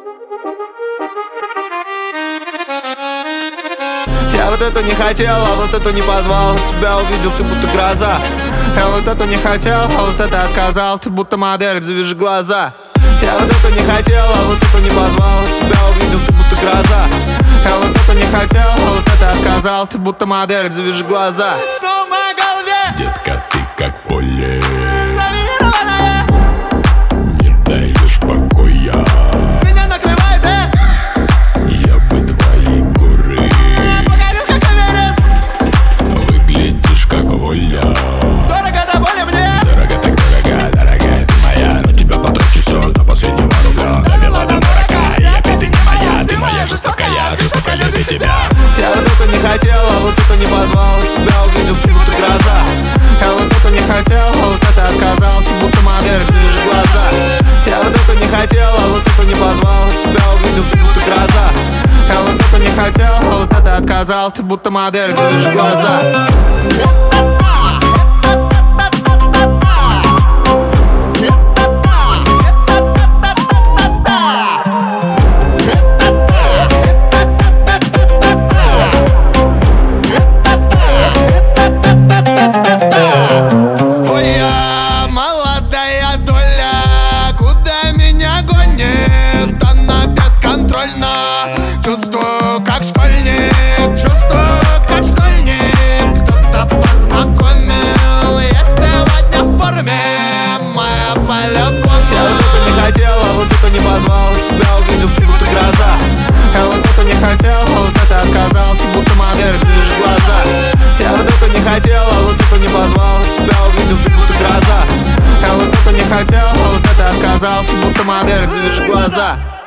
Я вот эту не хотел, а вот эту не позвал. Тебя увидел, ты будто гроза. Я вот эту не хотел, а вот это отказал. Ты будто модель, завяжи глаза. Я вот эту не хотел, а вот эту не позвал. Тебя увидел, ты будто гроза. Я вот эту не хотел, а вот это отказал. Ты будто модель, завяжи глаза. Снова в моей голове, детка, ты как поле, заминированная, не даешь покоя. меня накрывает, Я бы твои горы, покорю как Эверест. выглядишь как воля. Дорого до боли мне, Дорога так дорога, дорогая ты моя. Но тебя потрачу все до последнего рубля. Довела до дурака, и опять ты не моя. Ты моя жестокая, жестоко любит тебя. я вот эту не хотел, а вот эту не позвал. Тебя увидел, ты будто гроза. Я вот эту не хотел, а вот это отказал. Ты будто модель, завяжи глаза. Я вот эту не хотел, а вот эту не позвал. Тебя увидел, ты будто гроза. Я вот эту не хотел, а вот это отказал. Ты будто модель, завяжи глаза. Чувствую, как школьник, чувствую, как школьник. Кто-то познакомил, я сегодня в форме, моя по-любому. Я вот эту не хотел, а вот эту не позвал. Тебя увидел, ты будто гроза. Я вот эту не хотел, а вот это отказал. Ты будто модель, завяжи глаза. Я вот эту не хотел, а вот эту не позвал. Тебя увидел, ты будто гроза. Я вот эту не хотел, а вот это отказал. Ты будто модель, завяжи глаза.